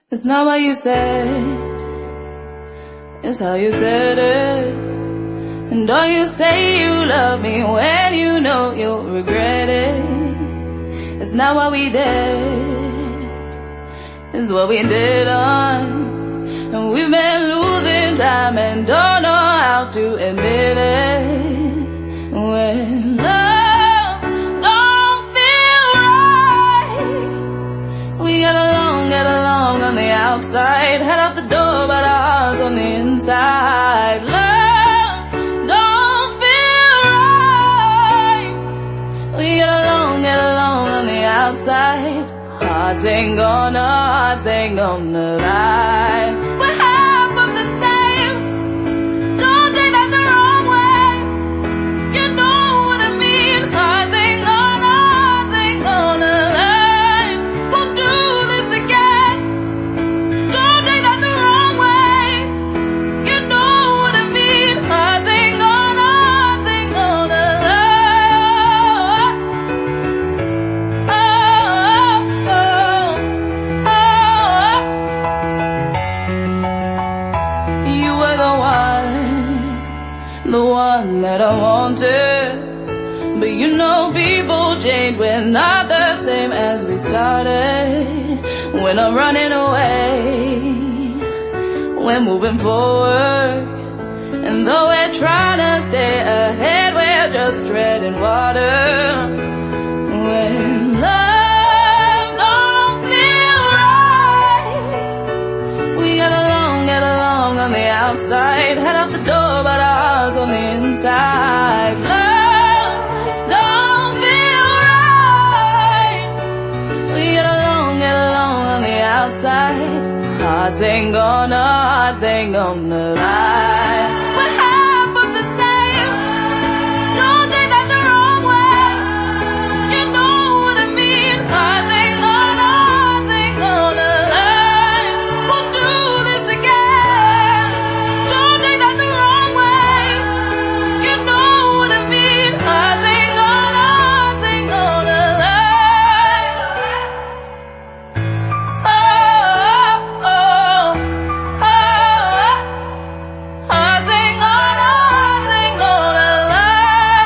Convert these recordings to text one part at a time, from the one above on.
It's not what you said, it's how you said it. And don't you say you love me when you know you'll regret it. It's not what we did, it's what we did on. And we've been losing time and don't know how to admit it. When love don't feel right, we get along on the outside. Head out the door but our hearts on the inside. Love don't feel right, we get along on the outside. Hearts ain't gonna lie. We're half of the same, don't take that the wrong way. You know what I mean. Hearts ain't gonna lie. Won't do this again, don't take that the wrong way. You know what I mean. Hearts ain't gonna lie. You were the one that I wanted. But you know people change, we're not the same as we started. We're not running away, we're moving forward. And though we're trying to stay ahead, we're just treading water. When love don't feel right, we get along on the outside. Head out the door but our hearts on the inside. Love don't feel right, we get along on the outside. Hearts ain't gonna lie. We're half of the same, don't take that the wrong way. You know what I mean. Hearts ain't gonna lie. Won't do this again, don't take that the wrong way. You know what I mean. Hearts ain't gonna lie. Hearts ain't gonna lie.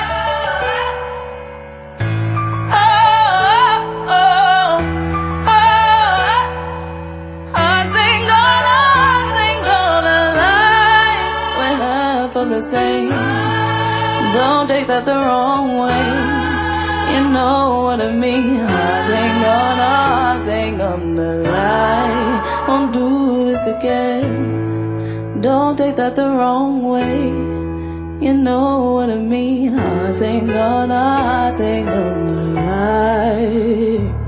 Hearts ain't gonna lie. We're half of the same, don't take that the wrong way. You know what I mean. Hearts ain't gonna lie. Won't do this again, don't take that the wrong way. You know what I mean. Hearts ain't gonna lie.